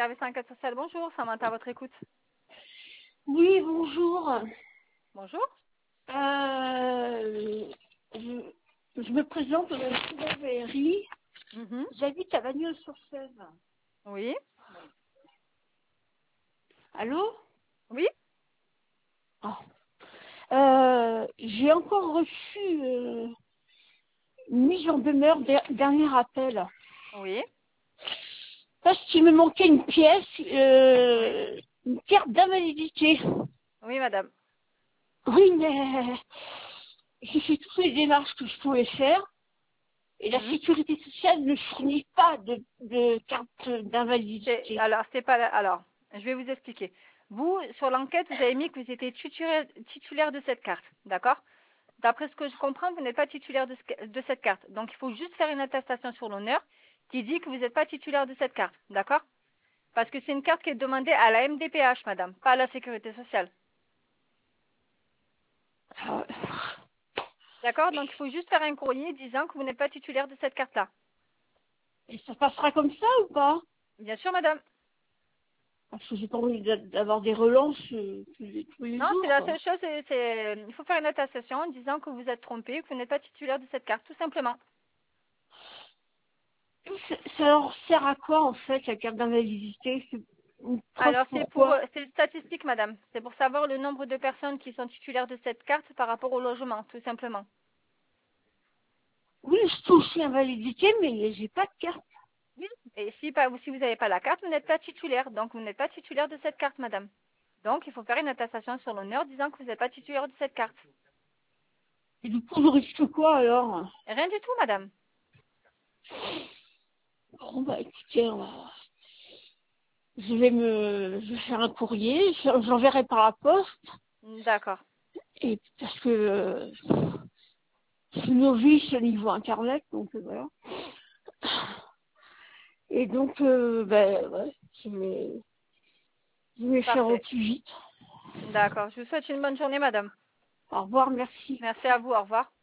Service enquête sociale, bonjour, Samantha à votre écoute. Oui, bonjour. Bonjour. Euh, je me présente Sylvain Véry. Mhm. J'habite à Bagnols-sur-Seine. Oui. Allô? Oui. Ah. J'ai encore reçu une mise en demeure, dernier appel. Oui. Parce qu'il me manquait une pièce, Oui. une carte d'invalidité. Oui, madame. Oui, mais j'ai fait toutes les démarches que je pouvais faire. Et la Mhm. sécurité sociale ne fournit pas de carte d'invalidité. Alors, c'est pas alors, je vais vous expliquer. Vous, sur l'enquête, vous avez mis que vous étiez titulaire de cette carte, d'accord? D'après ce que je comprends, vous n'êtes pas titulaire de cette carte. Donc, il faut juste faire une attestation sur l'honneur qui dit que vous n'êtes pas titulaire de cette carte, d'accord? Parce que c'est une carte qui est demandée à la MDPH, madame, pas à la sécurité sociale. Ah, D'accord? Donc, il faut juste faire un courrier disant que vous n'êtes pas titulaire de cette carte-là. et ça passera comme ça ou pas? Bien sûr, madame. Parce que j'ai pas envie d'avoir des relances tous les Non, c'est jours, la quoi. seule chose, il faut faire une attestation en disant que vous êtes trompé, que vous n'êtes pas titulaire de cette carte, tout simplement. Ça leur sert à quoi, en fait, la carte d'invalidité? C'est une preuve Alors, pourquoi? c'est une statistique, madame. C'est pour savoir le nombre de personnes qui sont titulaires de cette carte par rapport au logement, tout simplement. Oui, je touche l'invalidité, mais j'ai pas de carte. Oui. Et si vous n'avez pas la carte, vous n'êtes pas titulaire. Donc, vous n'êtes pas titulaire de cette carte, madame. Donc, il faut faire une attestation sur l'honneur disant que vous n'êtes pas titulaire de cette carte. Et du coup, je risque quoi, alors? Rien du tout, madame. Bon, bah, écoutez, je vais faire un courrier, j'enverrai par la poste, D'accord. et parce que je suis novice au niveau internet, donc voilà. Et donc, ben, ouais, je vais faire au Parfait. plus vite. D'accord. Je vous souhaite une bonne journée, madame. Au revoir, merci. Merci à vous. Au revoir.